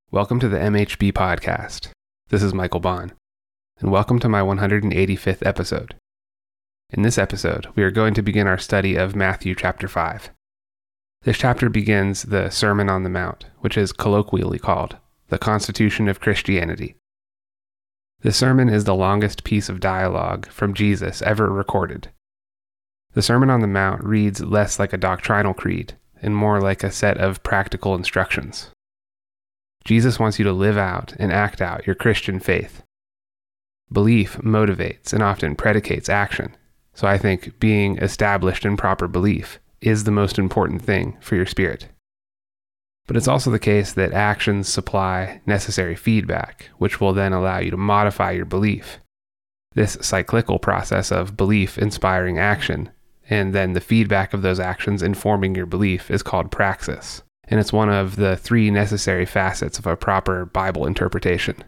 Welcome to the MHB podcast. This is Michael Bond, and welcome to my 185th episode. In this episode, we are going to begin our study of Matthew chapter 5. This chapter begins the Sermon on the Mount, which is colloquially called the Constitution of Christianity. This sermon is the longest piece of dialogue from Jesus ever recorded. The Sermon on the Mount reads less like a doctrinal creed and more like a set of practical instructions. Jesus wants you to live out and act out your Christian faith. Belief motivates and often predicates action, so I think being established in proper belief is the most important thing for your spirit. But it's also the case that actions supply necessary feedback, which will then allow you to modify your belief. This cyclical process of belief inspiring action, and then the feedback of those actions informing your belief, is called praxis. And it's one of the three necessary facets of a proper Bible interpretation.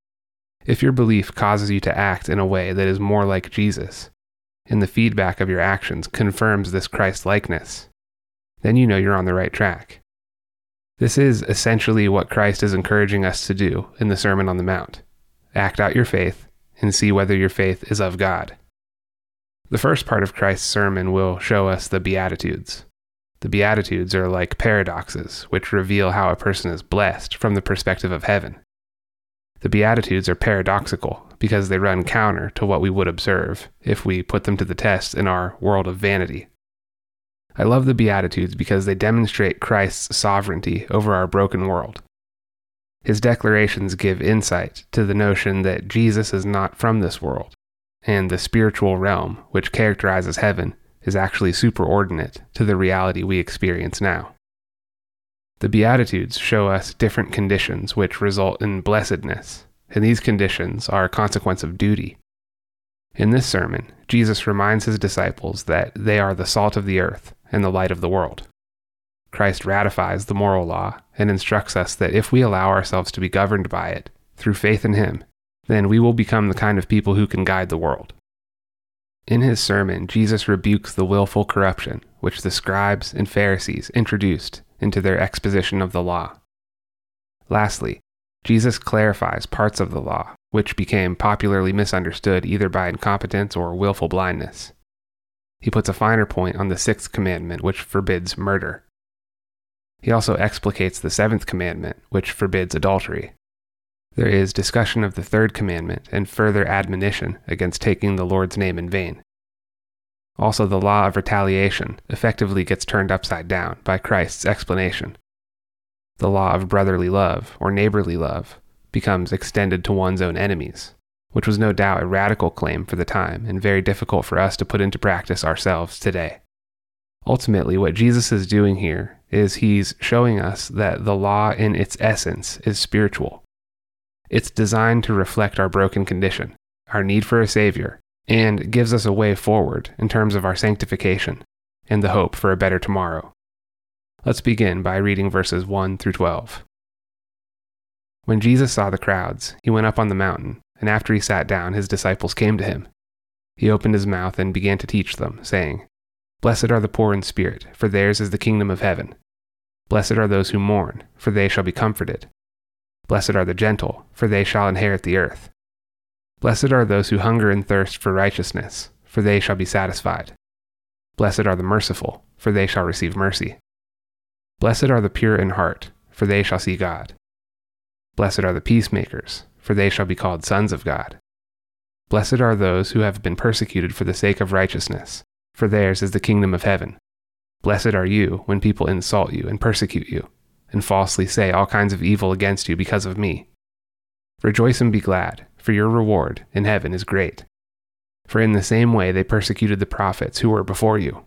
If your belief causes you to act in a way that is more like Jesus, and the feedback of your actions confirms this Christ-likeness, then you know you're on the right track. This is essentially what Christ is encouraging us to do in the Sermon on the Mount. Act out your faith and see whether your faith is of God. The first part of Christ's sermon will show us the Beatitudes. The Beatitudes are like paradoxes, which reveal how a person is blessed from the perspective of heaven. The Beatitudes are paradoxical because they run counter to what we would observe if we put them to the test in our world of vanity. I love the Beatitudes because they demonstrate Christ's sovereignty over our broken world. His declarations give insight to the notion that Jesus is not from this world, and the spiritual realm, which characterizes heaven, is actually superordinate to the reality we experience now. The Beatitudes show us different conditions which result in blessedness, and these conditions are a consequence of duty. In this sermon, Jesus reminds his disciples that they are the salt of the earth and the light of the world. Christ ratifies the moral law and instructs us that if we allow ourselves to be governed by it through faith in him, then we will become the kind of people who can guide the world. In his sermon, Jesus rebukes the willful corruption which the scribes and Pharisees introduced into their exposition of the law. Lastly, Jesus clarifies parts of the law which became popularly misunderstood either by incompetence or willful blindness. He puts a finer point on the sixth commandment, which forbids murder. He also explicates the seventh commandment, which forbids adultery. There is discussion of the third commandment and further admonition against taking the Lord's name in vain. Also, the law of retaliation effectively gets turned upside down by Christ's explanation. The law of brotherly love, or neighborly love, becomes extended to one's own enemies, which was no doubt a radical claim for the time and very difficult for us to put into practice ourselves today. Ultimately, what Jesus is doing here is he's showing us that the law in its essence is spiritual. It's designed to reflect our broken condition, our need for a Savior, and gives us a way forward in terms of our sanctification and the hope for a better tomorrow. Let's begin by reading verses 1 through 12. When Jesus saw the crowds, he went up on the mountain, and after he sat down, his disciples came to him. He opened his mouth and began to teach them, saying, "Blessed are the poor in spirit, for theirs is the kingdom of heaven. Blessed are those who mourn, for they shall be comforted. Blessed are the gentle, for they shall inherit the earth. Blessed are those who hunger and thirst for righteousness, for they shall be satisfied. Blessed are the merciful, for they shall receive mercy. Blessed are the pure in heart, for they shall see God. Blessed are the peacemakers, for they shall be called sons of God. Blessed are those who have been persecuted for the sake of righteousness, for theirs is the kingdom of heaven. Blessed are you when people insult you and persecute you, and falsely say all kinds of evil against you because of me. Rejoice and be glad, for your reward in heaven is great. For in the same way they persecuted the prophets who were before you."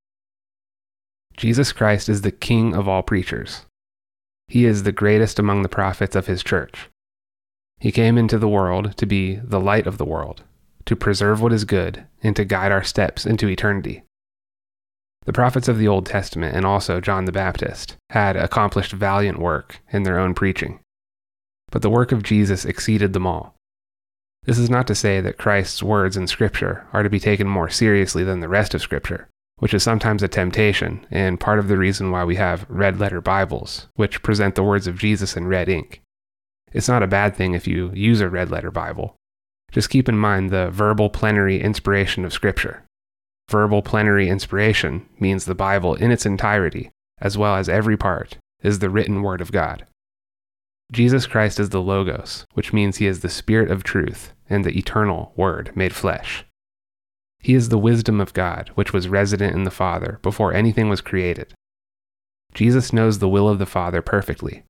Jesus Christ is the King of all preachers. He is the greatest among the prophets of his church. He came into the world to be the light of the world, to preserve what is good, and to guide our steps into eternity. The prophets of the Old Testament, and also John the Baptist, had accomplished valiant work in their own preaching. But the work of Jesus exceeded them all. This is not to say that Christ's words in Scripture are to be taken more seriously than the rest of Scripture, which is sometimes a temptation and part of the reason why we have red letter Bibles, which present the words of Jesus in red ink. It's not a bad thing if you use a red letter Bible. Just keep in mind the verbal plenary inspiration of Scripture. Verbal plenary inspiration means the Bible in its entirety, as well as every part, is the written Word of God. Jesus Christ is the Logos, which means he is the Spirit of truth and the eternal Word made flesh. He is the wisdom of God, which was resident in the Father before anything was created. Jesus knows the will of the Father perfectly.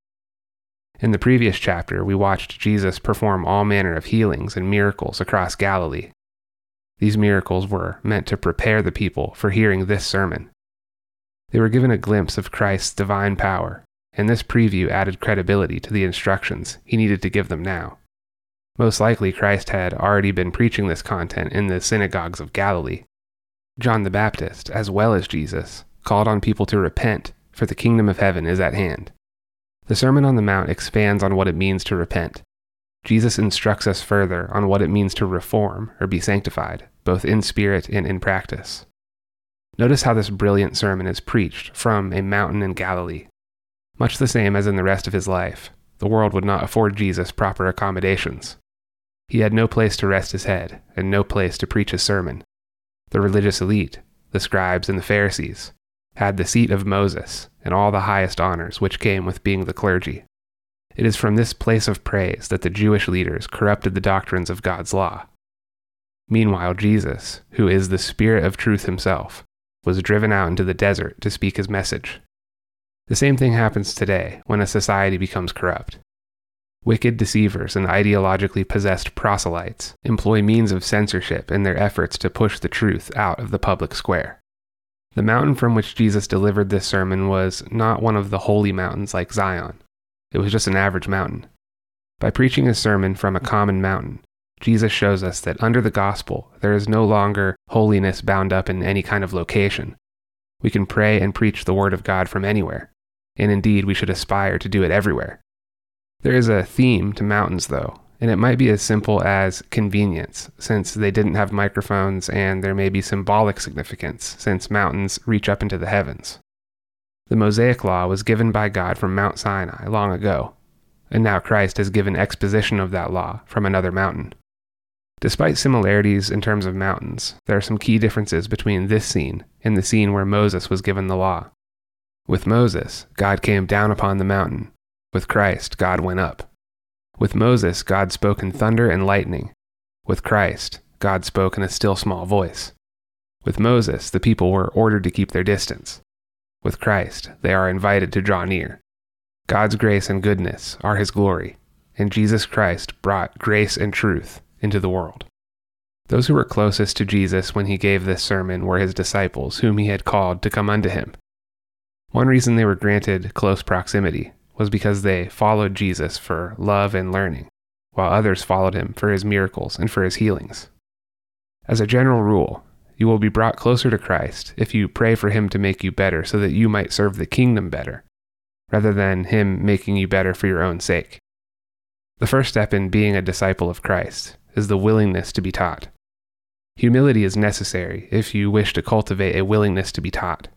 In the previous chapter, we watched Jesus perform all manner of healings and miracles across Galilee. These miracles were meant to prepare the people for hearing this sermon. They were given a glimpse of Christ's divine power, and this preview added credibility to the instructions he needed to give them now. Most likely, Christ had already been preaching this content in the synagogues of Galilee. John the Baptist, as well as Jesus, called on people to repent, for the kingdom of heaven is at hand. The Sermon on the Mount expands on what it means to repent. Jesus instructs us further on what it means to reform or be sanctified, both in spirit and in practice. Notice how this brilliant sermon is preached from a mountain in Galilee. Much the same as in the rest of his life, the world would not afford Jesus proper accommodations. He had no place to rest his head and no place to preach his sermon. The religious elite, the scribes and the Pharisees, had the seat of Moses and all the highest honors which came with being the clergy. It is from this place of praise that the Jewish leaders corrupted the doctrines of God's law. Meanwhile, Jesus, who is the Spirit of truth himself, was driven out into the desert to speak his message. The same thing happens today when a society becomes corrupt. Wicked deceivers and ideologically possessed proselytes employ means of censorship in their efforts to push the truth out of the public square. The mountain from which Jesus delivered this sermon was not one of the holy mountains like Zion. It was just an average mountain. By preaching a sermon from a common mountain, Jesus shows us that under the gospel, there is no longer holiness bound up in any kind of location. We can pray and preach the word of God from anywhere, and indeed we should aspire to do it everywhere. There is a theme to mountains, though, and it might be as simple as convenience, since they didn't have microphones, and there may be symbolic significance, since mountains reach up into the heavens. The Mosaic Law was given by God from Mount Sinai long ago, and now Christ has given exposition of that law from another mountain. Despite similarities in terms of mountains, there are some key differences between this scene and the scene where Moses was given the law. With Moses, God came down upon the mountain. With Christ, God went up. With Moses, God spoke in thunder and lightning. With Christ, God spoke in a still small voice. With Moses, the people were ordered to keep their distance. With Christ, they are invited to draw near. God's grace and goodness are his glory, and Jesus Christ brought grace and truth into the world. Those who were closest to Jesus when he gave this sermon were his disciples, whom he had called to come unto him. One reason they were granted close proximity was because they followed Jesus for love and learning, while others followed him for his miracles and for his healings. As a general rule, you will be brought closer to Christ if you pray for him to make you better so that you might serve the kingdom better, rather than him making you better for your own sake. The first step in being a disciple of Christ is the willingness to be taught. Humility is necessary if you wish to cultivate a willingness to be taught.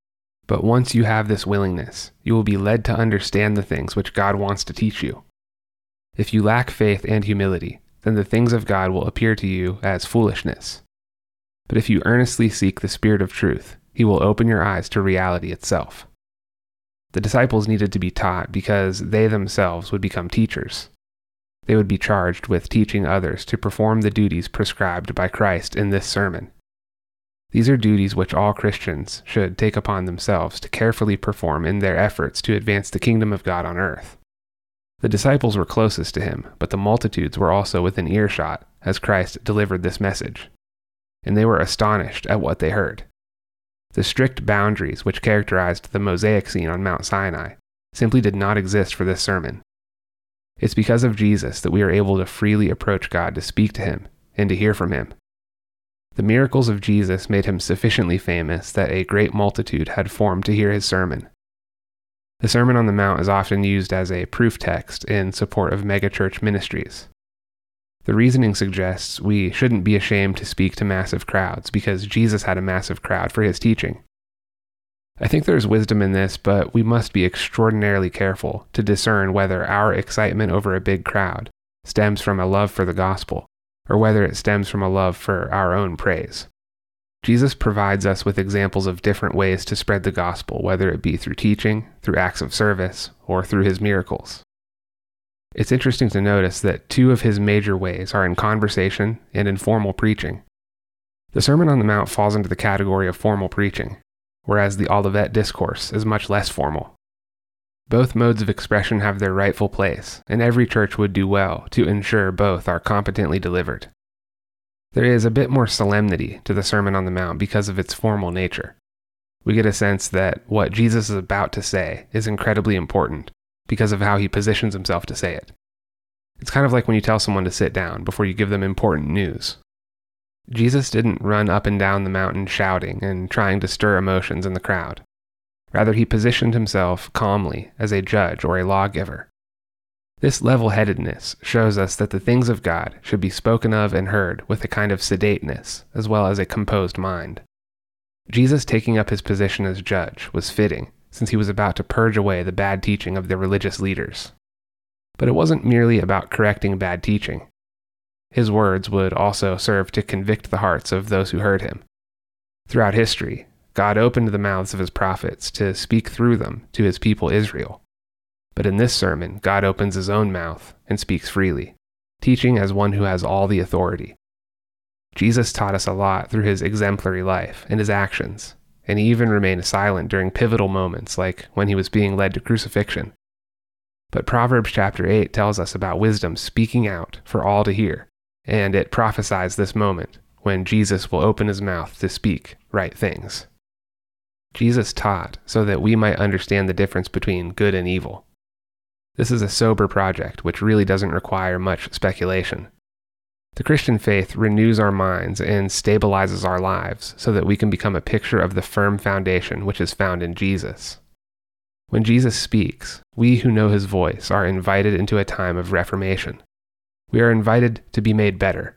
But once you have this willingness, you will be led to understand the things which God wants to teach you. If you lack faith and humility, then the things of God will appear to you as foolishness. But if you earnestly seek the Spirit of truth, he will open your eyes to reality itself. The disciples needed to be taught because they themselves would become teachers. They would be charged with teaching others to perform the duties prescribed by Christ in this sermon. These are duties which all Christians should take upon themselves to carefully perform in their efforts to advance the kingdom of God on earth. The disciples were closest to him, but the multitudes were also within earshot as Christ delivered this message, and they were astonished at what they heard. The strict boundaries which characterized the Mosaic scene on Mount Sinai simply did not exist for this sermon. It's because of Jesus that we are able to freely approach God to speak to him and to hear from him. The miracles of Jesus made him sufficiently famous that a great multitude had formed to hear his sermon. The Sermon on the Mount is often used as a proof text in support of megachurch ministries. The reasoning suggests we shouldn't be ashamed to speak to massive crowds because Jesus had a massive crowd for his teaching. I think there's wisdom in this, but we must be extraordinarily careful to discern whether our excitement over a big crowd stems from a love for the gospel, or whether it stems from a love for our own praise. Jesus provides us with examples of different ways to spread the gospel, whether it be through teaching, through acts of service, or through his miracles. It's interesting to notice that two of his major ways are in conversation and in formal preaching. The Sermon on the Mount falls into the category of formal preaching, whereas the Olivet Discourse is much less formal. Both modes of expression have their rightful place, and every church would do well to ensure both are competently delivered. There is a bit more solemnity to the Sermon on the Mount because of its formal nature. We get a sense that what Jesus is about to say is incredibly important because of how he positions himself to say it. It's kind of like when you tell someone to sit down before you give them important news. Jesus didn't run up and down the mountain shouting and trying to stir emotions in the crowd. Rather, he positioned himself calmly as a judge or a lawgiver. This level-headedness shows us that the things of God should be spoken of and heard with a kind of sedateness, as well as a composed mind. Jesus taking up his position as judge was fitting, since he was about to purge away the bad teaching of the religious leaders. But it wasn't merely about correcting bad teaching. His words would also serve to convict the hearts of those who heard him. Throughout history, God opened the mouths of his prophets to speak through them to his people Israel. But in this sermon, God opens his own mouth and speaks freely, teaching as one who has all the authority. Jesus taught us a lot through his exemplary life and his actions, and he even remained silent during pivotal moments like when he was being led to crucifixion. But Proverbs chapter 8 tells us about wisdom speaking out for all to hear, and it prophesies this moment when Jesus will open his mouth to speak right things. Jesus taught so that we might understand the difference between good and evil. This is a sober project which really doesn't require much speculation. The Christian faith renews our minds and stabilizes our lives so that we can become a picture of the firm foundation which is found in Jesus. When Jesus speaks, we who know his voice are invited into a time of reformation. We are invited to be made better.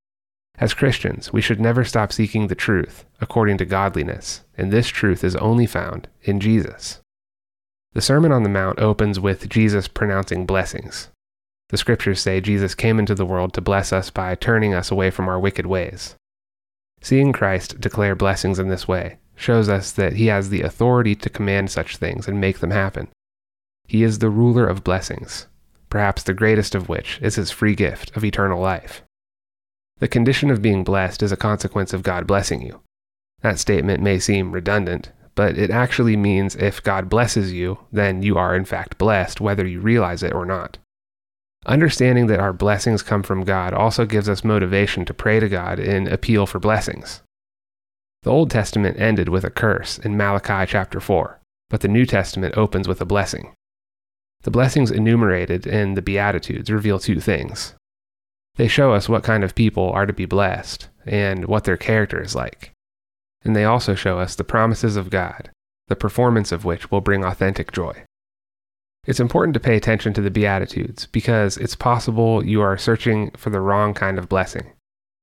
As Christians, we should never stop seeking the truth according to godliness, and this truth is only found in Jesus. The Sermon on the Mount opens with Jesus pronouncing blessings. The scriptures say Jesus came into the world to bless us by turning us away from our wicked ways. Seeing Christ declare blessings in this way shows us that he has the authority to command such things and make them happen. He is the ruler of blessings, perhaps the greatest of which is his free gift of eternal life. The condition of being blessed is a consequence of God blessing you. That statement may seem redundant, but it actually means if God blesses you, then you are in fact blessed, whether you realize it or not. Understanding that our blessings come from God also gives us motivation to pray to God in appeal for blessings. The Old Testament ended with a curse in Malachi chapter 4, but the New Testament opens with a blessing. The blessings enumerated in the Beatitudes reveal two things. They show us what kind of people are to be blessed and what their character is like. And they also show us the promises of God, the performance of which will bring authentic joy. It's important to pay attention to the Beatitudes because it's possible you are searching for the wrong kind of blessing.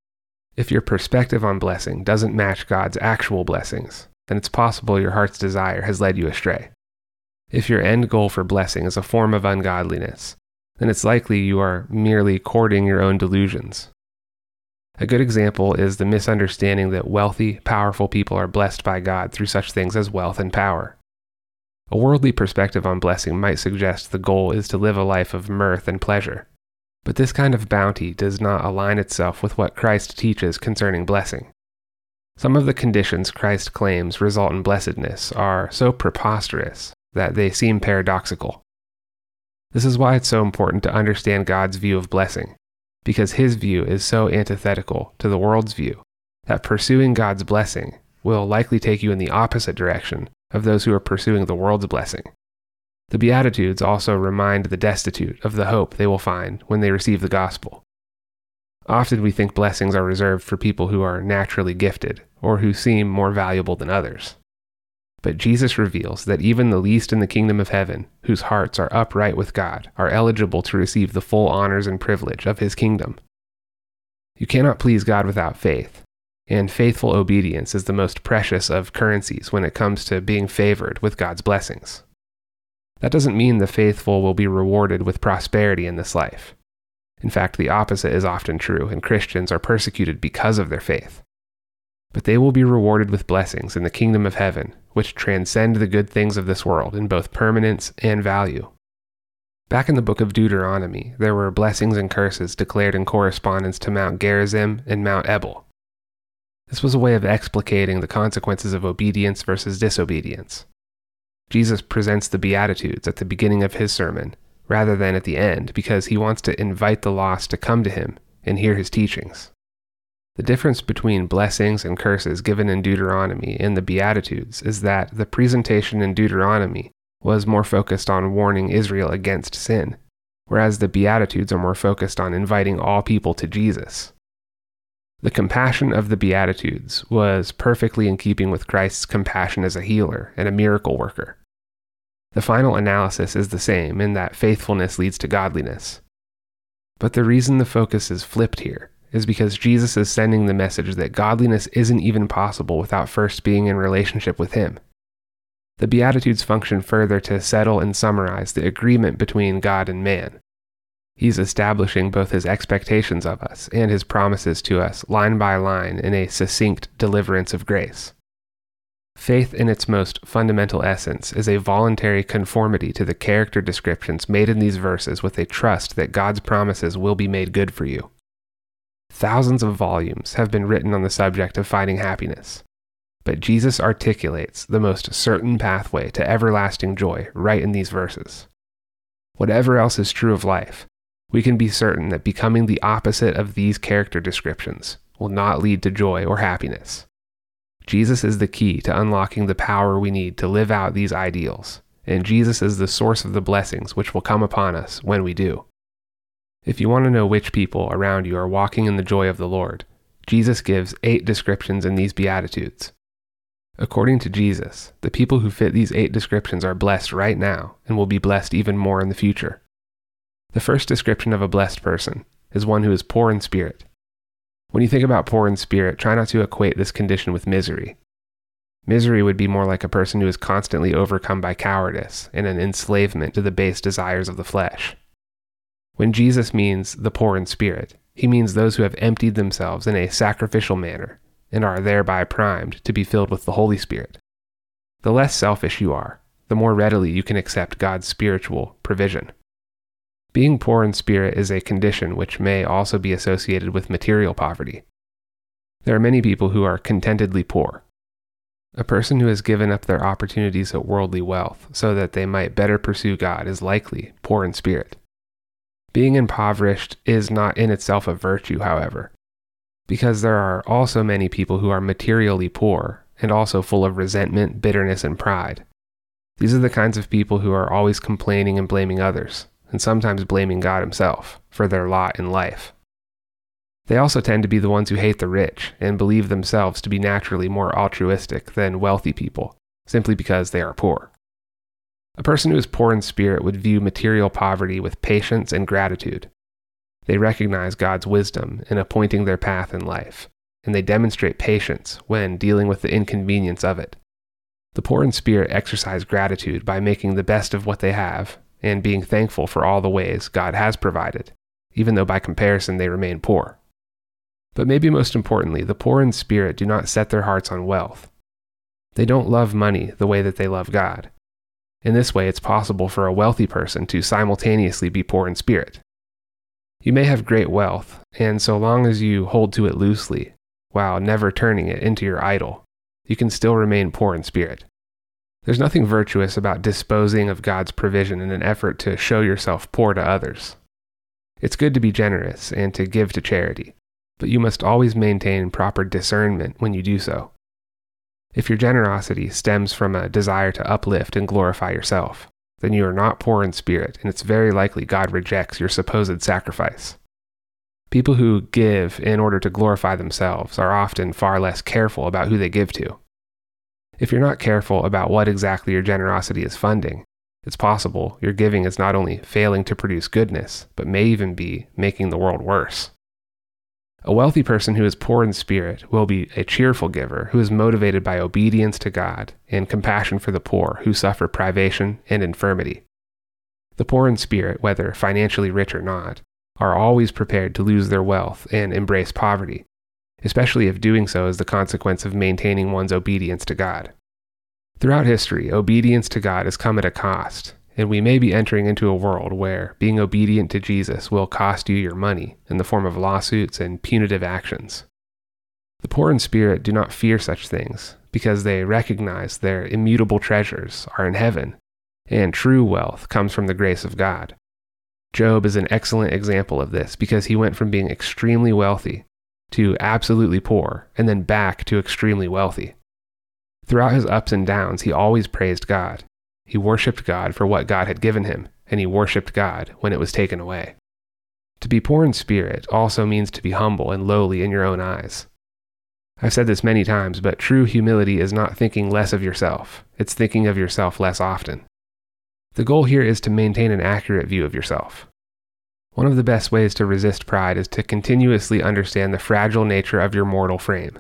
If your perspective on blessing doesn't match God's actual blessings, then it's possible your heart's desire has led you astray. If your end goal for blessing is a form of ungodliness, then it's likely you are merely courting your own delusions. A good example is the misunderstanding that wealthy, powerful people are blessed by God through such things as wealth and power. A worldly perspective on blessing might suggest the goal is to live a life of mirth and pleasure, but this kind of bounty does not align itself with what Christ teaches concerning blessing. Some of the conditions Christ claims result in blessedness are so preposterous that they seem paradoxical. This is why it's so important to understand God's view of blessing, because his view is so antithetical to the world's view that pursuing God's blessing will likely take you in the opposite direction of those who are pursuing the world's blessing. The Beatitudes also remind the destitute of the hope they will find when they receive the gospel. Often we think blessings are reserved for people who are naturally gifted or who seem more valuable than others. But Jesus reveals that even the least in the kingdom of heaven, whose hearts are upright with God, are eligible to receive the full honors and privilege of his kingdom. You cannot please God without faith, and faithful obedience is the most precious of currencies when it comes to being favored with God's blessings. That doesn't mean the faithful will be rewarded with prosperity in this life. In fact, the opposite is often true, and Christians are persecuted because of their faith. But they will be rewarded with blessings in the kingdom of heaven, which transcend the good things of this world in both permanence and value. Back in the book of Deuteronomy, there were blessings and curses declared in correspondence to Mount Gerizim and Mount Ebal. This was a way of explicating the consequences of obedience versus disobedience. Jesus presents the Beatitudes at the beginning of his sermon, rather than at the end, because he wants to invite the lost to come to him and hear his teachings. The difference between blessings and curses given in Deuteronomy and the Beatitudes is that the presentation in Deuteronomy was more focused on warning Israel against sin, whereas the Beatitudes are more focused on inviting all people to Jesus. The compassion of the Beatitudes was perfectly in keeping with Christ's compassion as a healer and a miracle worker. The final analysis is the same in that faithfulness leads to godliness. But the reason the focus is flipped here is because Jesus is sending the message that godliness isn't even possible without first being in relationship with him. The Beatitudes function further to settle and summarize the agreement between God and man. He's establishing both his expectations of us and his promises to us line by line in a succinct deliverance of grace. Faith in its most fundamental essence is a voluntary conformity to the character descriptions made in these verses with a trust that God's promises will be made good for you. Thousands of volumes have been written on the subject of finding happiness, but Jesus articulates the most certain pathway to everlasting joy right in these verses. Whatever else is true of life, we can be certain that becoming the opposite of these character descriptions will not lead to joy or happiness. Jesus is the key to unlocking the power we need to live out these ideals, and Jesus is the source of the blessings which will come upon us when we do. If you want to know which people around you are walking in the joy of the Lord, Jesus gives 8 descriptions in these Beatitudes. According to Jesus, the people who fit these 8 descriptions are blessed right now and will be blessed even more in the future. The first description of a blessed person is one who is poor in spirit. When you think about poor in spirit, try not to equate this condition with misery. Misery would be more like a person who is constantly overcome by cowardice and an enslavement to the base desires of the flesh. When Jesus means the poor in spirit, he means those who have emptied themselves in a sacrificial manner and are thereby primed to be filled with the Holy Spirit. The less selfish you are, the more readily you can accept God's spiritual provision. Being poor in spirit is a condition which may also be associated with material poverty. There are many people who are contentedly poor. A person who has given up their opportunities at worldly wealth so that they might better pursue God is likely poor in spirit. Being impoverished is not in itself a virtue, however, because there are also many people who are materially poor and also full of resentment, bitterness, and pride. These are the kinds of people who are always complaining and blaming others, and sometimes blaming God himself for their lot in life. They also tend to be the ones who hate the rich and believe themselves to be naturally more altruistic than wealthy people, simply because they are poor. A person who is poor in spirit would view material poverty with patience and gratitude. They recognize God's wisdom in appointing their path in life, and they demonstrate patience when dealing with the inconvenience of it. The poor in spirit exercise gratitude by making the best of what they have and being thankful for all the ways God has provided, even though by comparison they remain poor. But maybe most importantly, the poor in spirit do not set their hearts on wealth. They don't love money the way that they love God. In this way, it's possible for a wealthy person to simultaneously be poor in spirit. You may have great wealth, and so long as you hold to it loosely, while never turning it into your idol, you can still remain poor in spirit. There's nothing virtuous about disposing of God's provision in an effort to show yourself poor to others. It's good to be generous and to give to charity, but you must always maintain proper discernment when you do so. If your generosity stems from a desire to uplift and glorify yourself, then you are not poor in spirit, and it's very likely God rejects your supposed sacrifice. People who give in order to glorify themselves are often far less careful about who they give to. If you're not careful about what exactly your generosity is funding, it's possible your giving is not only failing to produce goodness, but may even be making the world worse. A wealthy person who is poor in spirit will be a cheerful giver who is motivated by obedience to God and compassion for the poor who suffer privation and infirmity. The poor in spirit, whether financially rich or not, are always prepared to lose their wealth and embrace poverty, especially if doing so is the consequence of maintaining one's obedience to God. Throughout history, obedience to God has come at a cost, and we may be entering into a world where being obedient to Jesus will cost you your money in the form of lawsuits and punitive actions. The poor in spirit do not fear such things because they recognize their immutable treasures are in heaven, and true wealth comes from the grace of God. Job is an excellent example of this because he went from being extremely wealthy to absolutely poor and then back to extremely wealthy. Throughout his ups and downs, he always praised God. He worshipped God for what God had given him, and he worshipped God when it was taken away. To be poor in spirit also means to be humble and lowly in your own eyes. I've said this many times, but true humility is not thinking less of yourself. It's thinking of yourself less often. The goal here is to maintain an accurate view of yourself. One of the best ways to resist pride is to continuously understand the fragile nature of your mortal frame.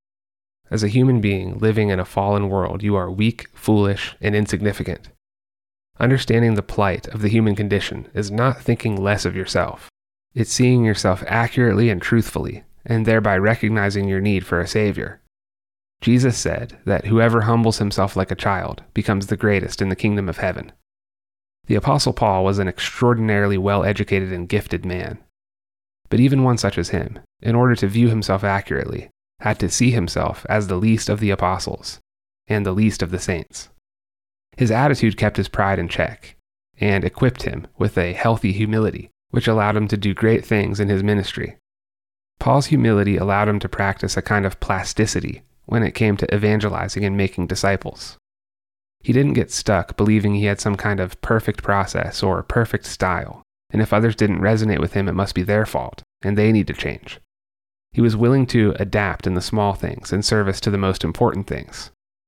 As a human being living in a fallen world, you are weak, foolish, and insignificant. Understanding the plight of the human condition is not thinking less of yourself. It's seeing yourself accurately and truthfully, and thereby recognizing your need for a Savior. Jesus said that whoever humbles himself like a child becomes the greatest in the kingdom of heaven. The Apostle Paul was an extraordinarily well-educated and gifted man. But even one such as him, in order to view himself accurately, had to see himself as the least of the apostles and the least of the saints. His attitude kept his pride in check and equipped him with a healthy humility, which allowed him to do great things in his ministry. Paul's humility allowed him to practice a kind of plasticity when it came to evangelizing and making disciples. He didn't get stuck believing he had some kind of perfect process or perfect style, and if others didn't resonate with him, it must be their fault, and they need to change. He was willing to adapt in the small things in service to the most important things.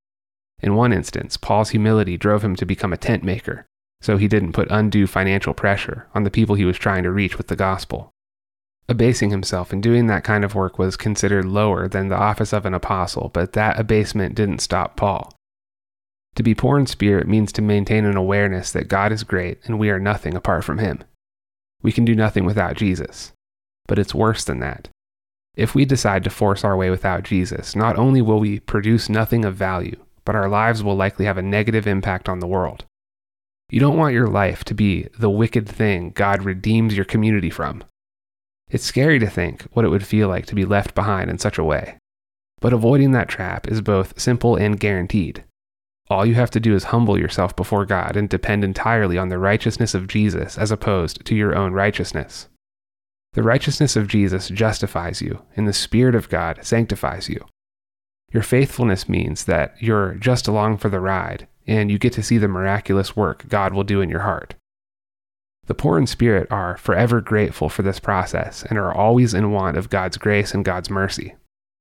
In one instance, Paul's humility drove him to become a tent maker, so he didn't put undue financial pressure on the people he was trying to reach with the gospel. Abasing himself in doing that kind of work was considered lower than the office of an apostle, but that abasement didn't stop Paul. To be poor in spirit means to maintain an awareness that God is great and we are nothing apart from him. We can do nothing without Jesus, but it's worse than that. If we decide to force our way without Jesus, not only will we produce nothing of value, but our lives will likely have a negative impact on the world. You don't want your life to be the wicked thing God redeems your community from. It's scary to think what it would feel like to be left behind in such a way. But avoiding that trap is both simple and guaranteed. All you have to do is humble yourself before God and depend entirely on the righteousness of Jesus as opposed to your own righteousness. The righteousness of Jesus justifies you, and the Spirit of God sanctifies you. Your faithfulness means that you're just along for the ride, and you get to see the miraculous work God will do in your heart. The poor in spirit are forever grateful for this process and are always in want of God's grace and God's mercy.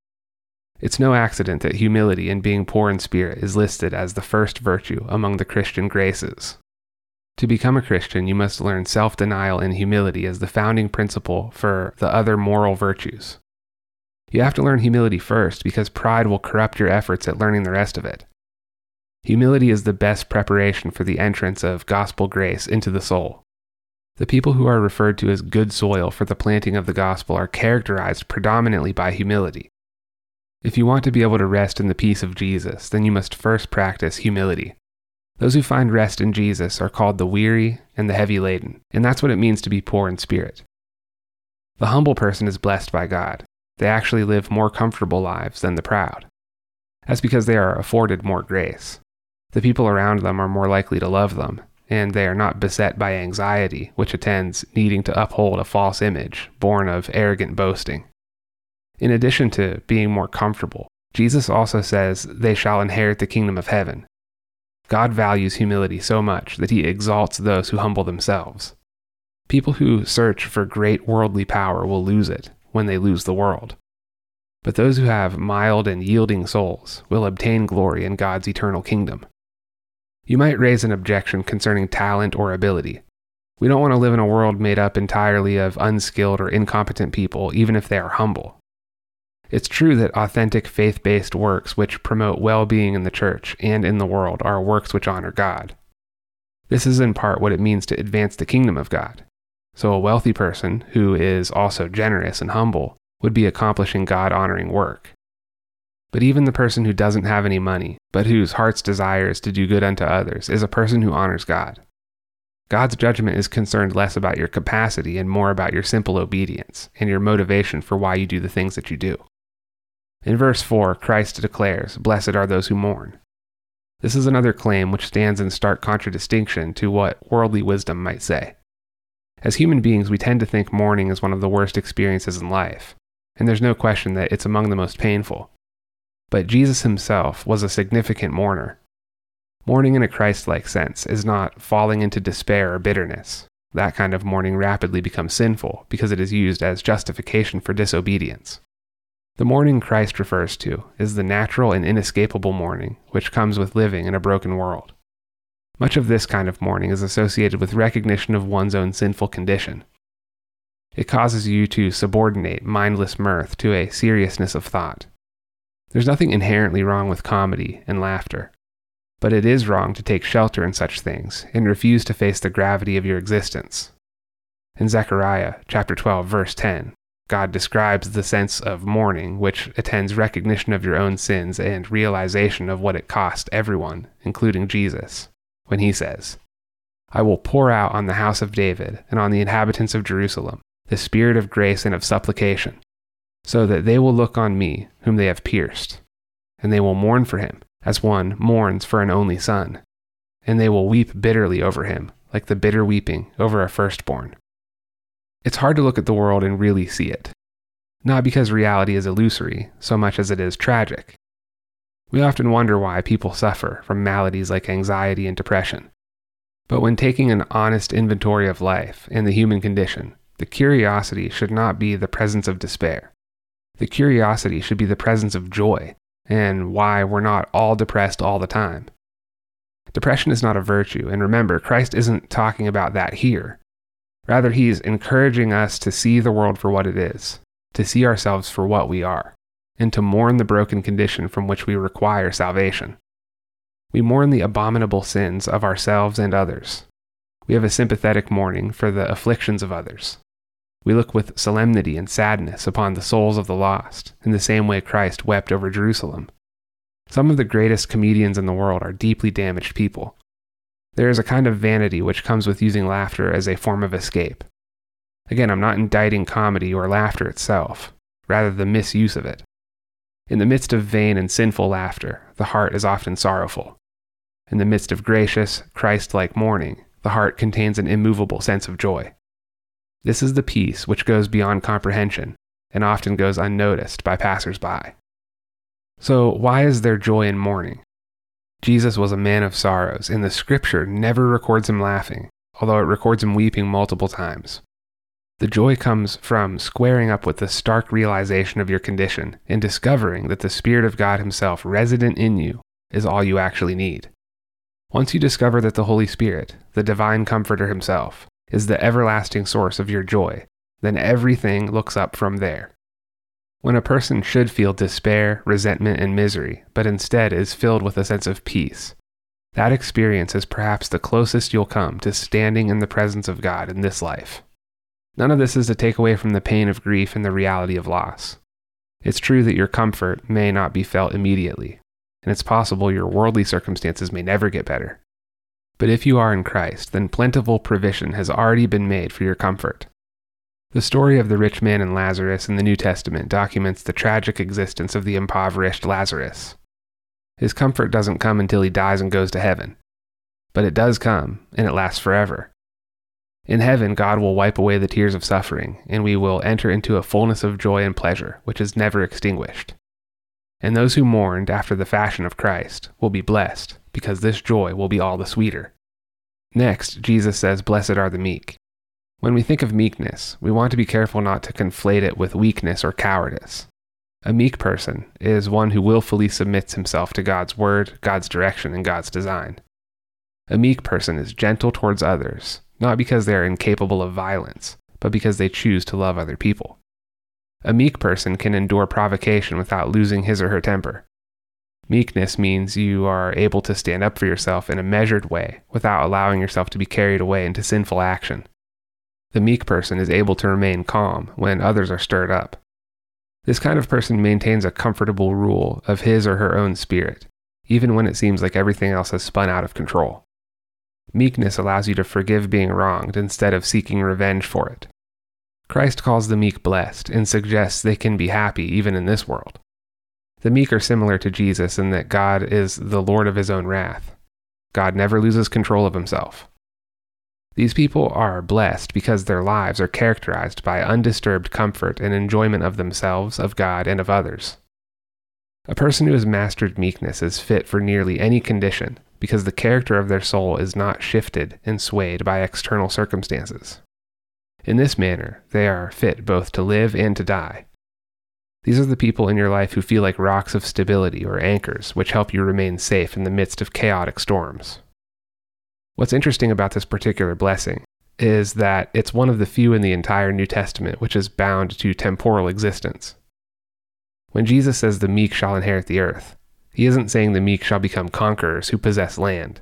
It's no accident that humility and being poor in spirit is listed as the first virtue among the Christian graces. To become a Christian, you must learn self-denial and humility as the founding principle for the other moral virtues. You have to learn humility first because pride will corrupt your efforts at learning the rest of it. Humility is the best preparation for the entrance of gospel grace into the soul. The people who are referred to as good soil for the planting of the gospel are characterized predominantly by humility. If you want to be able to rest in the peace of Jesus, then you must first practice humility. Those who find rest in Jesus are called the weary and the heavy laden, and that's what it means to be poor in spirit. The humble person is blessed by God. They actually live more comfortable lives than the proud. That's because they are afforded more grace. The people around them are more likely to love them, and they are not beset by anxiety, which attends needing to uphold a false image born of arrogant boasting. In addition to being more comfortable, Jesus also says they shall inherit the kingdom of heaven. God values humility so much that he exalts those who humble themselves. People who search for great worldly power will lose it when they lose the world. But those who have mild and yielding souls will obtain glory in God's eternal kingdom. You might raise an objection concerning talent or ability. We don't want to live in a world made up entirely of unskilled or incompetent people, even if they are humble. It's true that authentic faith-based works which promote well-being in the church and in the world are works which honor God. This is in part what it means to advance the kingdom of God. So a wealthy person who is also generous and humble would be accomplishing God-honoring work. But even the person who doesn't have any money, but whose heart's desire is to do good unto others, is a person who honors God. God's judgment is concerned less about your capacity and more about your simple obedience and your motivation for why you do the things that you do. In verse 4, Christ declares, "Blessed are those who mourn." This is another claim which stands in stark contradistinction to what worldly wisdom might say. As human beings, we tend to think mourning is one of the worst experiences in life, and there's no question that it's among the most painful. But Jesus himself was a significant mourner. Mourning in a Christ-like sense is not falling into despair or bitterness. That kind of mourning rapidly becomes sinful because it is used as justification for disobedience. The mourning Christ refers to is the natural and inescapable mourning which comes with living in a broken world. Much of this kind of mourning is associated with recognition of one's own sinful condition. It causes you to subordinate mindless mirth to a seriousness of thought. There's nothing inherently wrong with comedy and laughter, but it is wrong to take shelter in such things and refuse to face the gravity of your existence. In Zechariah chapter 12, verse 10, God describes the sense of mourning which attends recognition of your own sins and realization of what it cost everyone, including Jesus, when he says, "I will pour out on the house of David and on the inhabitants of Jerusalem the spirit of grace and of supplication, so that they will look on me whom they have pierced, and they will mourn for him as one mourns for an only son, and they will weep bitterly over him like the bitter weeping over a firstborn." It's hard to look at the world and really see it, not because reality is illusory so much as it is tragic. We often wonder why people suffer from maladies like anxiety and depression. But when taking an honest inventory of life and the human condition, the curiosity should not be the presence of despair. The curiosity should be the presence of joy, and why we're not all depressed all the time. Depression is not a virtue, and remember, Christ isn't talking about that here. Rather, he's encouraging us to see the world for what it is, to see ourselves for what we are, and to mourn the broken condition from which we require salvation. We mourn the abominable sins of ourselves and others. We have a sympathetic mourning for the afflictions of others. We look with solemnity and sadness upon the souls of the lost, in the same way Christ wept over Jerusalem. Some of the greatest comedians in the world are deeply damaged people. There is a kind of vanity which comes with using laughter as a form of escape. Again, I'm not indicting comedy or laughter itself, rather the misuse of it. In the midst of vain and sinful laughter, the heart is often sorrowful. In the midst of gracious, Christ-like mourning, the heart contains an immovable sense of joy. This is the peace which goes beyond comprehension and often goes unnoticed by passers-by. So why is there joy in mourning? Jesus was a man of sorrows, and the scripture never records him laughing, although it records him weeping multiple times. The joy comes from squaring up with the stark realization of your condition and discovering that the Spirit of God himself resident in you is all you actually need. Once you discover that the Holy Spirit, the divine comforter himself, is the everlasting source of your joy, then everything looks up from there. When a person should feel despair, resentment, and misery, but instead is filled with a sense of peace, that experience is perhaps the closest you'll come to standing in the presence of God in this life. None of this is to take away from the pain of grief and the reality of loss. It's true that your comfort may not be felt immediately, and it's possible your worldly circumstances may never get better. But if you are in Christ, then plentiful provision has already been made for your comfort. The story of the rich man and Lazarus in the New Testament documents the tragic existence of the impoverished Lazarus. His comfort doesn't come until he dies and goes to heaven. But it does come, and it lasts forever. In heaven, God will wipe away the tears of suffering, and we will enter into a fullness of joy and pleasure, which is never extinguished. And those who mourned after the fashion of Christ will be blessed, because this joy will be all the sweeter. Next, Jesus says, "Blessed are the meek." When we think of meekness, we want to be careful not to conflate it with weakness or cowardice. A meek person is one who willfully submits himself to God's word, God's direction, and God's design. A meek person is gentle towards others not because they are incapable of violence, but because they choose to love other people. A meek person can endure provocation without losing his or her temper. Meekness means you are able to stand up for yourself in a measured way without allowing yourself to be carried away into sinful action. The meek person is able to remain calm when others are stirred up. This kind of person maintains a comfortable rule of his or her own spirit, even when it seems like everything else has spun out of control. Meekness allows you to forgive being wronged instead of seeking revenge for it. Christ calls the meek blessed and suggests they can be happy even in this world. The meek are similar to Jesus in that God is the Lord of his own wrath. God never loses control of himself. These people are blessed because their lives are characterized by undisturbed comfort and enjoyment of themselves, of God, and of others. A person who has mastered meekness is fit for nearly any condition because the character of their soul is not shifted and swayed by external circumstances. In this manner, they are fit both to live and to die. These are the people in your life who feel like rocks of stability or anchors, which help you remain safe in the midst of chaotic storms. What's interesting about this particular blessing is that it's one of the few in the entire New Testament which is bound to temporal existence. When Jesus says the meek shall inherit the earth, he isn't saying the meek shall become conquerors who possess land.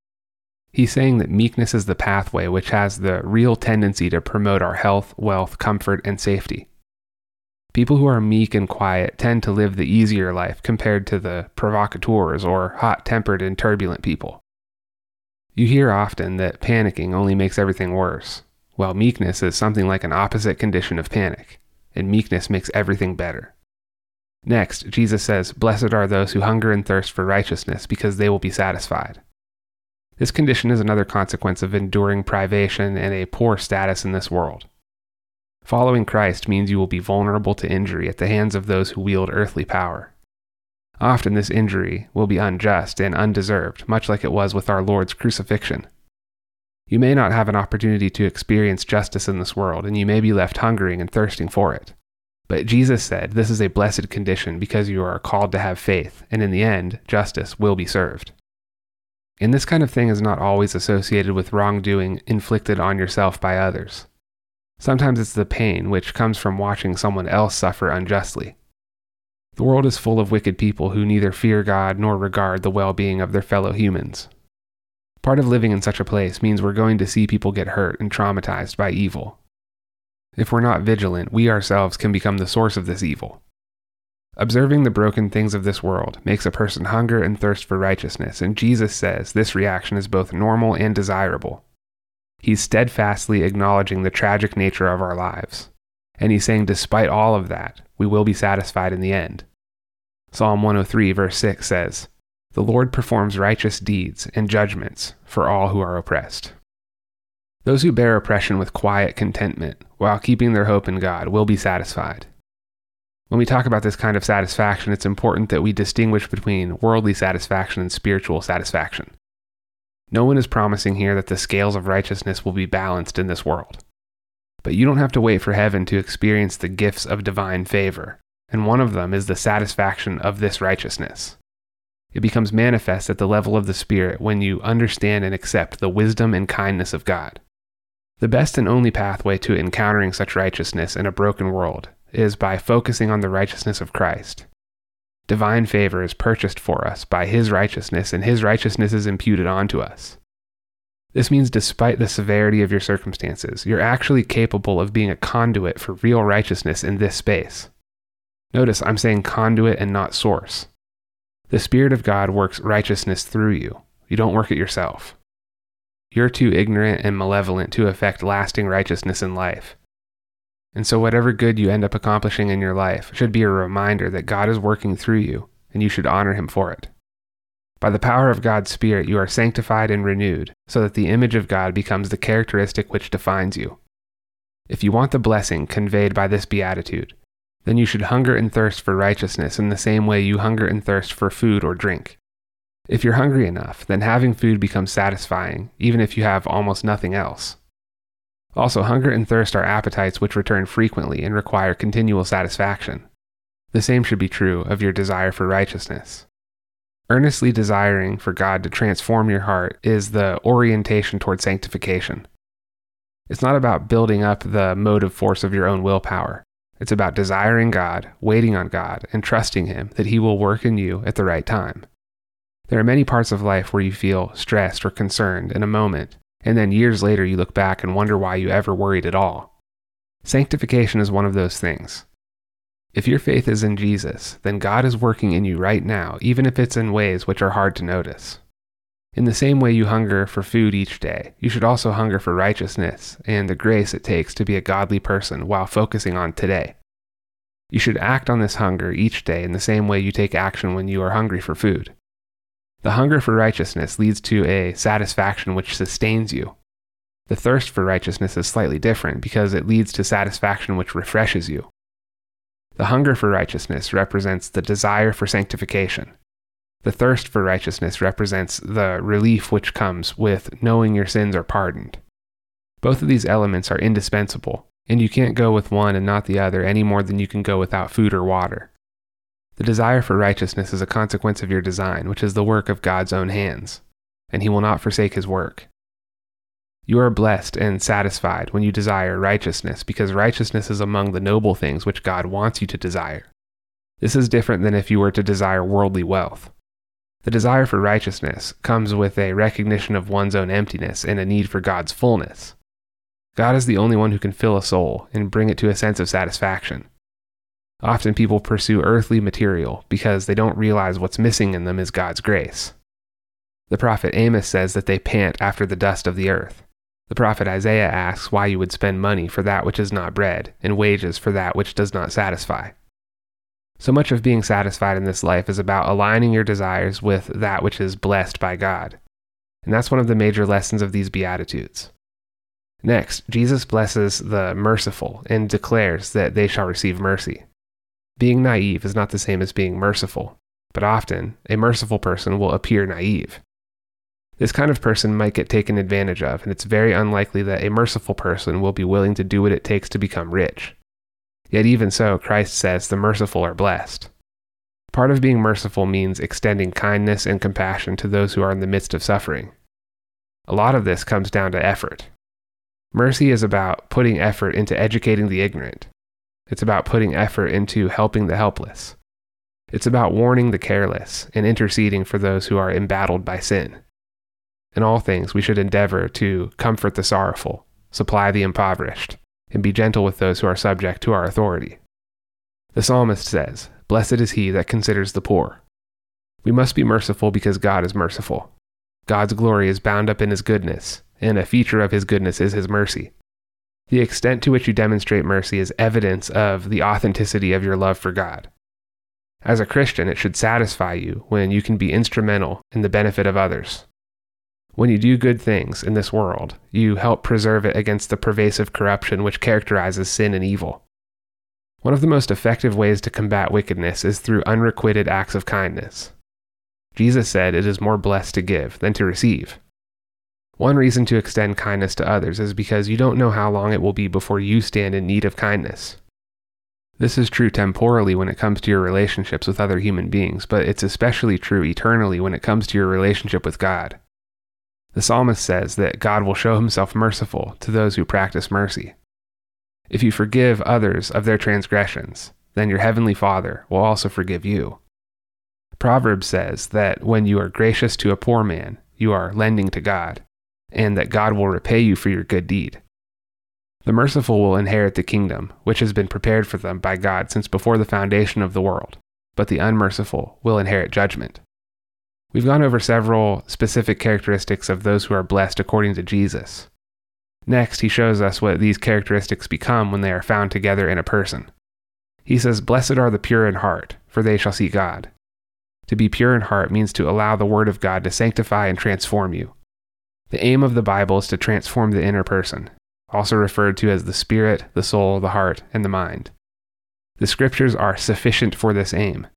He's saying that meekness is the pathway which has the real tendency to promote our health, wealth, comfort, and safety. People who are meek and quiet tend to live the easier life compared to the provocateurs or hot-tempered and turbulent people. You hear often that panicking only makes everything worse, while meekness is something like an opposite condition of panic, and meekness makes everything better. Next, Jesus says, "Blessed are those who hunger and thirst for righteousness, because they will be satisfied." This condition is another consequence of enduring privation and a poor status in this world. Following Christ means you will be vulnerable to injury at the hands of those who wield earthly power. Often this injury will be unjust and undeserved, much like it was with our Lord's crucifixion. You may not have an opportunity to experience justice in this world, and you may be left hungering and thirsting for it. But Jesus said this is a blessed condition because you are called to have faith, and in the end, justice will be served. And this kind of thing is not always associated with wrongdoing inflicted on yourself by others. Sometimes it's the pain which comes from watching someone else suffer unjustly. The world is full of wicked people who neither fear God nor regard the well-being of their fellow humans. Part of living in such a place means we're going to see people get hurt and traumatized by evil. If we're not vigilant, we ourselves can become the source of this evil. Observing the broken things of this world makes a person hunger and thirst for righteousness, and Jesus says this reaction is both normal and desirable. He's steadfastly acknowledging the tragic nature of our lives, and he's saying despite all of that, we will be satisfied in the end. Psalm 103 verse 6 says, "The Lord performs righteous deeds and judgments for all who are oppressed." Those who bear oppression with quiet contentment while keeping their hope in God will be satisfied. When we talk about this kind of satisfaction, it's important that we distinguish between worldly satisfaction and spiritual satisfaction. No one is promising here that the scales of righteousness will be balanced in this world. But you don't have to wait for heaven to experience the gifts of divine favor, and one of them is the satisfaction of this righteousness. It becomes manifest at the level of the Spirit when you understand and accept the wisdom and kindness of God. The best and only pathway to encountering such righteousness in a broken world is by focusing on the righteousness of Christ. Divine favor is purchased for us by His righteousness, and His righteousness is imputed onto us. This means despite the severity of your circumstances, you're actually capable of being a conduit for real righteousness in this space. Notice I'm saying conduit and not source. The Spirit of God works righteousness through you. You don't work it yourself. You're too ignorant and malevolent to effect lasting righteousness in life. And so whatever good you end up accomplishing in your life should be a reminder that God is working through you, and you should honor Him for it. By the power of God's Spirit, you are sanctified and renewed, so that the image of God becomes the characteristic which defines you. If you want the blessing conveyed by this beatitude, then you should hunger and thirst for righteousness in the same way you hunger and thirst for food or drink. If you're hungry enough, then having food becomes satisfying, even if you have almost nothing else. Also, hunger and thirst are appetites which return frequently and require continual satisfaction. The same should be true of your desire for righteousness. Earnestly desiring for God to transform your heart is the orientation toward sanctification. It's not about building up the motive force of your own willpower. It's about desiring God, waiting on God, and trusting Him that He will work in you at the right time. There are many parts of life where you feel stressed or concerned in a moment, and then years later you look back and wonder why you ever worried at all. Sanctification is one of those things. If your faith is in Jesus, then God is working in you right now, even if it's in ways which are hard to notice. In the same way you hunger for food each day, you should also hunger for righteousness and the grace it takes to be a godly person while focusing on today. You should act on this hunger each day in the same way you take action when you are hungry for food. The hunger for righteousness leads to a satisfaction which sustains you. The thirst for righteousness is slightly different because it leads to satisfaction which refreshes you. The hunger for righteousness represents the desire for sanctification. The thirst for righteousness represents the relief which comes with knowing your sins are pardoned. Both of these elements are indispensable, and you can't go with one and not the other any more than you can go without food or water. The desire for righteousness is a consequence of your design, which is the work of God's own hands, and He will not forsake His work. You are blessed and satisfied when you desire righteousness, because righteousness is among the noble things which God wants you to desire. This is different than if you were to desire worldly wealth. The desire for righteousness comes with a recognition of one's own emptiness and a need for God's fullness. God is the only one who can fill a soul and bring it to a sense of satisfaction. Often people pursue earthly material because they don't realize what's missing in them is God's grace. The prophet Amos says that they pant after the dust of the earth. The prophet Isaiah asks why you would spend money for that which is not bread, and wages for that which does not satisfy. So much of being satisfied in this life is about aligning your desires with that which is blessed by God. And that's one of the major lessons of these Beatitudes. Next, Jesus blesses the merciful and declares that they shall receive mercy. Being naive is not the same as being merciful, but often a merciful person will appear naive. This kind of person might get taken advantage of, and it's very unlikely that a merciful person will be willing to do what it takes to become rich. Yet even so, Christ says the merciful are blessed. Part of being merciful means extending kindness and compassion to those who are in the midst of suffering. A lot of this comes down to effort. Mercy is about putting effort into educating the ignorant. It's about putting effort into helping the helpless. It's about warning the careless and interceding for those who are embattled by sin. In all things, we should endeavor to comfort the sorrowful, supply the impoverished, and be gentle with those who are subject to our authority. The psalmist says, "Blessed is he that considers the poor." We must be merciful because God is merciful. God's glory is bound up in His goodness, and a feature of His goodness is His mercy. The extent to which you demonstrate mercy is evidence of the authenticity of your love for God. As a Christian, it should satisfy you when you can be instrumental in the benefit of others. When you do good things in this world, you help preserve it against the pervasive corruption which characterizes sin and evil. One of the most effective ways to combat wickedness is through unrequited acts of kindness. Jesus said it is more blessed to give than to receive. One reason to extend kindness to others is because you don't know how long it will be before you stand in need of kindness. This is true temporally when it comes to your relationships with other human beings, but it's especially true eternally when it comes to your relationship with God. The psalmist says that God will show Himself merciful to those who practice mercy. If you forgive others of their transgressions, then your heavenly Father will also forgive you. Proverbs says that when you are gracious to a poor man, you are lending to God, and that God will repay you for your good deed. The merciful will inherit the kingdom, which has been prepared for them by God since before the foundation of the world, but the unmerciful will inherit judgment. We've gone over several specific characteristics of those who are blessed according to Jesus. Next, He shows us what these characteristics become when they are found together in a person. He says, "Blessed are the pure in heart, for they shall see God." To be pure in heart means to allow the Word of God to sanctify and transform you. The aim of the Bible is to transform the inner person, also referred to as the spirit, the soul, the heart, and the mind. The Scriptures are sufficient for this aim.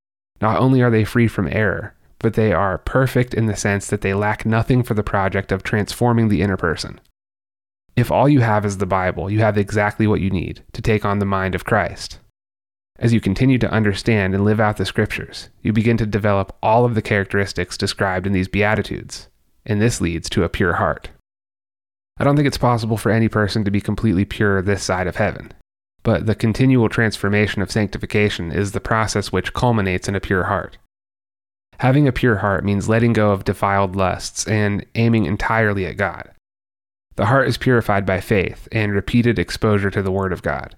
Not only are they free from error, but they are perfect in the sense that they lack nothing for the project of transforming the inner person. If all you have is the Bible, you have exactly what you need to take on the mind of Christ. As you continue to understand and live out the Scriptures, you begin to develop all of the characteristics described in these Beatitudes, and this leads to a pure heart. I don't think it's possible for any person to be completely pure this side of heaven, but the continual transformation of sanctification is the process which culminates in a pure heart. Having a pure heart means letting go of defiled lusts and aiming entirely at God. The heart is purified by faith and repeated exposure to the Word of God.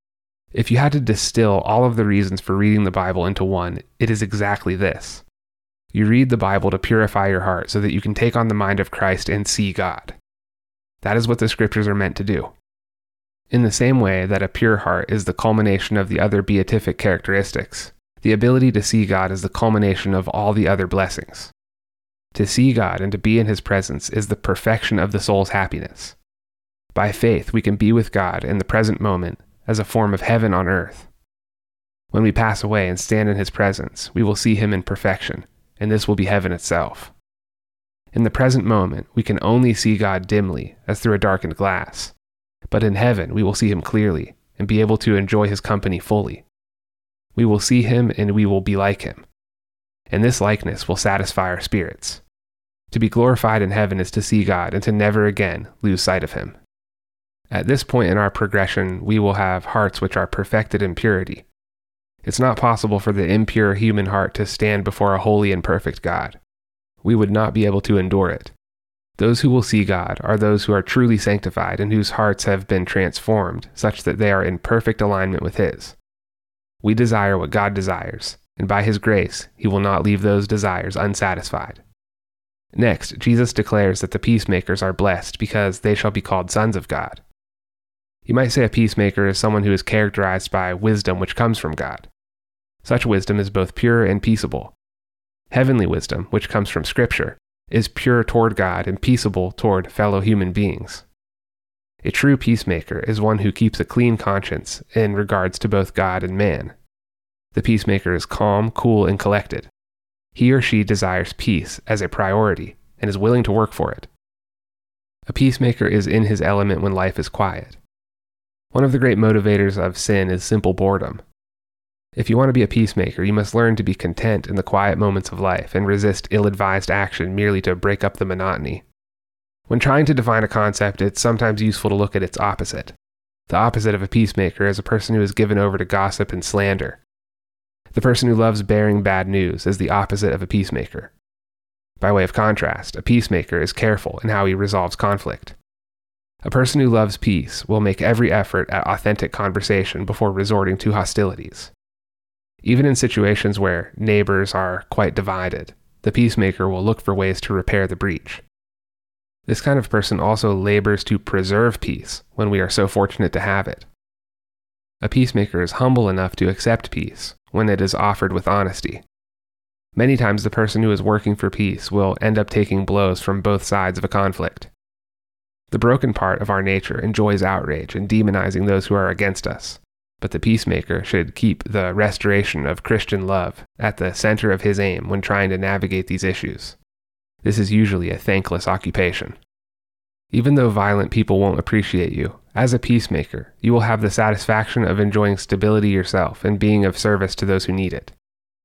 If you had to distill all of the reasons for reading the Bible into one, it is exactly this. You read the Bible to purify your heart so that you can take on the mind of Christ and see God. That is what the Scriptures are meant to do. In the same way that a pure heart is the culmination of the other beatific characteristics, the ability to see God is the culmination of all the other blessings. To see God and to be in His presence is the perfection of the soul's happiness. By faith, we can be with God in the present moment as a form of heaven on earth. When we pass away and stand in His presence, we will see Him in perfection, and this will be heaven itself. In the present moment, we can only see God dimly, as through a darkened glass. But in heaven, we will see Him clearly and be able to enjoy His company fully. We will see Him and we will be like Him. And this likeness will satisfy our spirits. To be glorified in heaven is to see God and to never again lose sight of Him. At this point in our progression, we will have hearts which are perfected in purity. It's not possible for the impure human heart to stand before a holy and perfect God. We would not be able to endure it. Those who will see God are those who are truly sanctified and whose hearts have been transformed such that they are in perfect alignment with His. We desire what God desires, and by His grace, He will not leave those desires unsatisfied. Next, Jesus declares that the peacemakers are blessed because they shall be called sons of God. You might say a peacemaker is someone who is characterized by wisdom which comes from God. Such wisdom is both pure and peaceable. Heavenly wisdom, which comes from Scripture, is pure toward God and peaceable toward fellow human beings. A true peacemaker is one who keeps a clean conscience in regards to both God and man. The peacemaker is calm, cool, and collected. He or she desires peace as a priority and is willing to work for it. A peacemaker is in his element when life is quiet. One of the great motivators of sin is simple boredom. If you want to be a peacemaker, you must learn to be content in the quiet moments of life and resist ill-advised action merely to break up the monotony. When trying to define a concept, it's sometimes useful to look at its opposite. The opposite of a peacemaker is a person who is given over to gossip and slander. The person who loves bearing bad news is the opposite of a peacemaker. By way of contrast, a peacemaker is careful in how he resolves conflict. A person who loves peace will make every effort at authentic conversation before resorting to hostilities. Even in situations where neighbors are quite divided, the peacemaker will look for ways to repair the breach. This kind of person also labors to preserve peace when we are so fortunate to have it. A peacemaker is humble enough to accept peace when it is offered with honesty. Many times the person who is working for peace will end up taking blows from both sides of a conflict. The broken part of our nature enjoys outrage and demonizing those who are against us, but the peacemaker should keep the restoration of Christian love at the center of his aim when trying to navigate these issues. This is usually a thankless occupation. Even though violent people won't appreciate you, as a peacemaker, you will have the satisfaction of enjoying stability yourself and being of service to those who need it.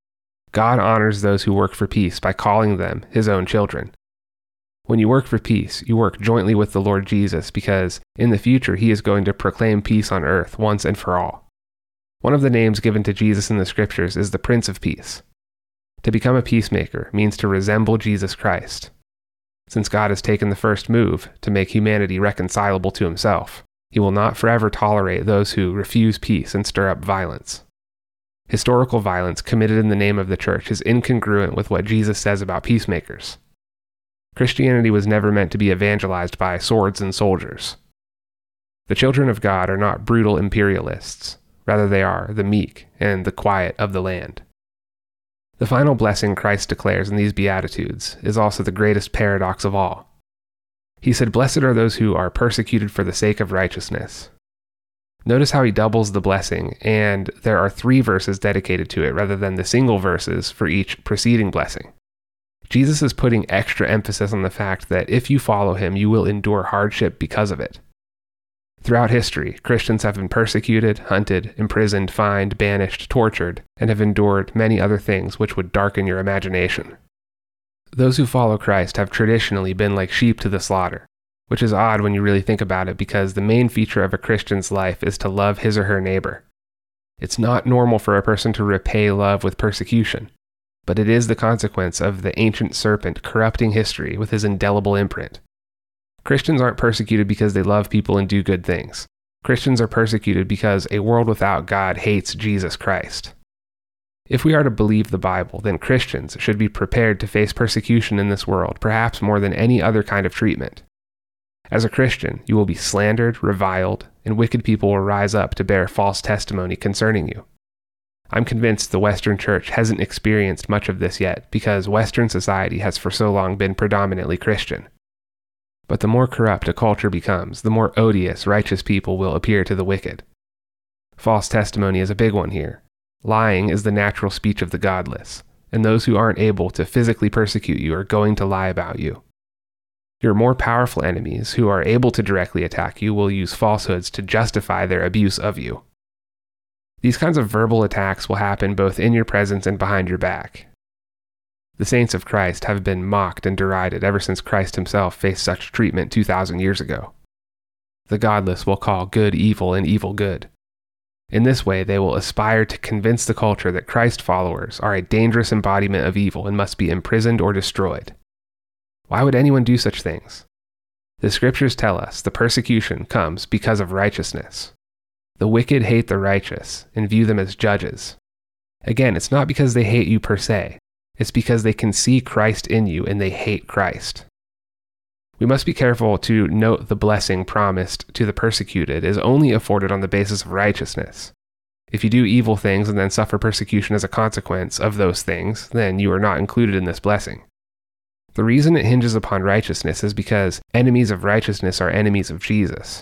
God honors those who work for peace by calling them His own children. When you work for peace, you work jointly with the Lord Jesus because in the future He is going to proclaim peace on earth once and for all. One of the names given to Jesus in the Scriptures is the Prince of Peace. To become a peacemaker means to resemble Jesus Christ. Since God has taken the first move to make humanity reconcilable to Himself, He will not forever tolerate those who refuse peace and stir up violence. Historical violence committed in the name of the church is incongruent with what Jesus says about peacemakers. Christianity was never meant to be evangelized by swords and soldiers. The children of God are not brutal imperialists. Rather, they are the meek and the quiet of the land. The final blessing Christ declares in these Beatitudes is also the greatest paradox of all. He said, "Blessed are those who are persecuted for the sake of righteousness." Notice how He doubles the blessing, and there are 3 verses dedicated to it rather than the single verses for each preceding blessing. Jesus is putting extra emphasis on the fact that if you follow Him, you will endure hardship because of it. Throughout history, Christians have been persecuted, hunted, imprisoned, fined, banished, tortured, and have endured many other things which would darken your imagination. Those who follow Christ have traditionally been like sheep to the slaughter. which is odd when you really think about it because the main feature of a Christian's life is to love his or her neighbor. It's not normal for a person to repay love with persecution, but it is the consequence of the ancient serpent corrupting history with his indelible imprint. Christians aren't persecuted because they love people and do good things. Christians are persecuted because a world without God hates Jesus Christ. If we are to believe the Bible, then Christians should be prepared to face persecution in this world, perhaps more than any other kind of treatment. As a Christian, you will be slandered, reviled, and wicked people will rise up to bear false testimony concerning you. I'm convinced the Western Church hasn't experienced much of this yet because Western society has for so long been predominantly Christian. But the more corrupt a culture becomes, the more odious righteous people will appear to the wicked. False testimony is a big one here. Lying is the natural speech of the godless, and those who aren't able to physically persecute you are going to lie about you. Your more powerful enemies, who are able to directly attack you, will use falsehoods to justify their abuse of you. These kinds of verbal attacks will happen both in your presence and behind your back. The saints of Christ have been mocked and derided ever since Christ himself faced such treatment 2,000 years ago. The godless will call good evil and evil good. In this way, they will aspire to convince the culture that Christ followers are a dangerous embodiment of evil and must be imprisoned or destroyed. Why would anyone do such things? The scriptures tell us the persecution comes because of righteousness. The wicked hate the righteous and view them as judges. Again, it's not because they hate you per se. It's because they can see Christ in you and they hate Christ. We must be careful to note the blessing promised to the persecuted is only afforded on the basis of righteousness. If you do evil things and then suffer persecution as a consequence of those things, then you are not included in this blessing. The reason it hinges upon righteousness is because enemies of righteousness are enemies of Jesus.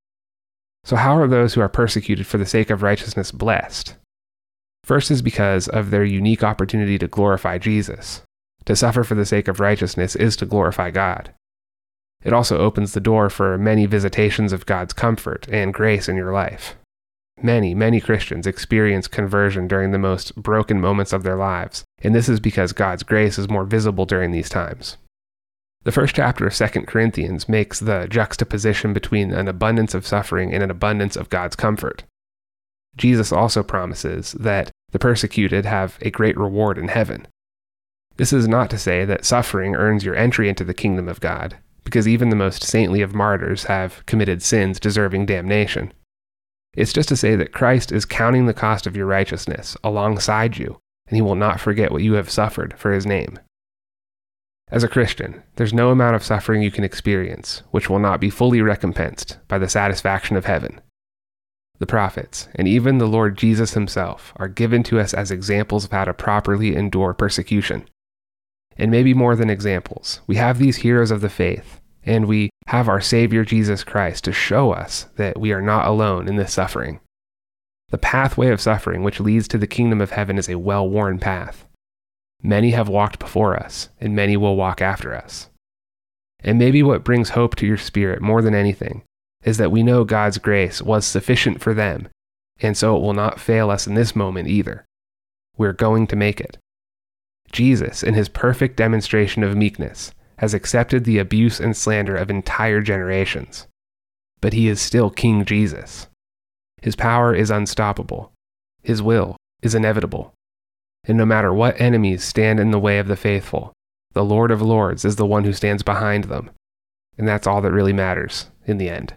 So how are those who are persecuted for the sake of righteousness blessed? First is because of their unique opportunity to glorify Jesus. To suffer for the sake of righteousness is to glorify God. It also opens the door for many visitations of God's comfort and grace in your life. Many Christians experience conversion during the most broken moments of their lives, and this is because God's grace is more visible during these times. The first chapter of 2 Corinthians makes the juxtaposition between an abundance of suffering and an abundance of God's comfort. Jesus also promises that the persecuted have a great reward in heaven. This is not to say that suffering earns your entry into the kingdom of God, because even the most saintly of martyrs have committed sins deserving damnation. It's just to say that Christ is counting the cost of your righteousness alongside you, and he will not forget what you have suffered for his name. As a Christian, there's no amount of suffering you can experience which will not be fully recompensed by the satisfaction of heaven. The prophets, and even the Lord Jesus himself, are given to us as examples of how to properly endure persecution. And maybe more than examples, we have these heroes of the faith, and we have our Savior Jesus Christ to show us that we are not alone in this suffering. The pathway of suffering which leads to the kingdom of heaven is a well-worn path. Many have walked before us, and many will walk after us. And maybe what brings hope to your spirit more than anything is that we know God's grace was sufficient for them, and so it will not fail us in this moment either. We're going to make it. Jesus, in his perfect demonstration of meekness, has accepted the abuse and slander of entire generations. But he is still King Jesus. His power is unstoppable. His will is inevitable. And no matter what enemies stand in the way of the faithful, the Lord of Lords is the one who stands behind them. And that's all that really matters in the end.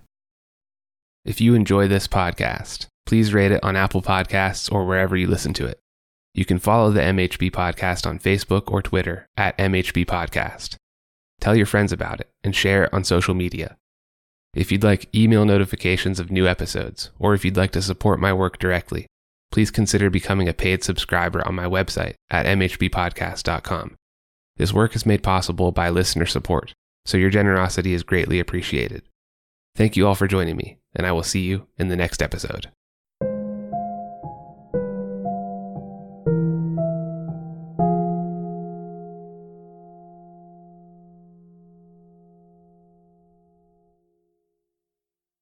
If you enjoy this podcast, please rate it on Apple Podcasts or wherever you listen to it. You can follow the MHB Podcast on Facebook or Twitter at MHB Podcast. Tell your friends about it and share it on social media. If you'd like email notifications of new episodes, or if you'd like to support my work directly, please consider becoming a paid subscriber on my website at mhbpodcast.com. This work is made possible by listener support, so your generosity is greatly appreciated. Thank you all for joining me, and I will see you in the next episode.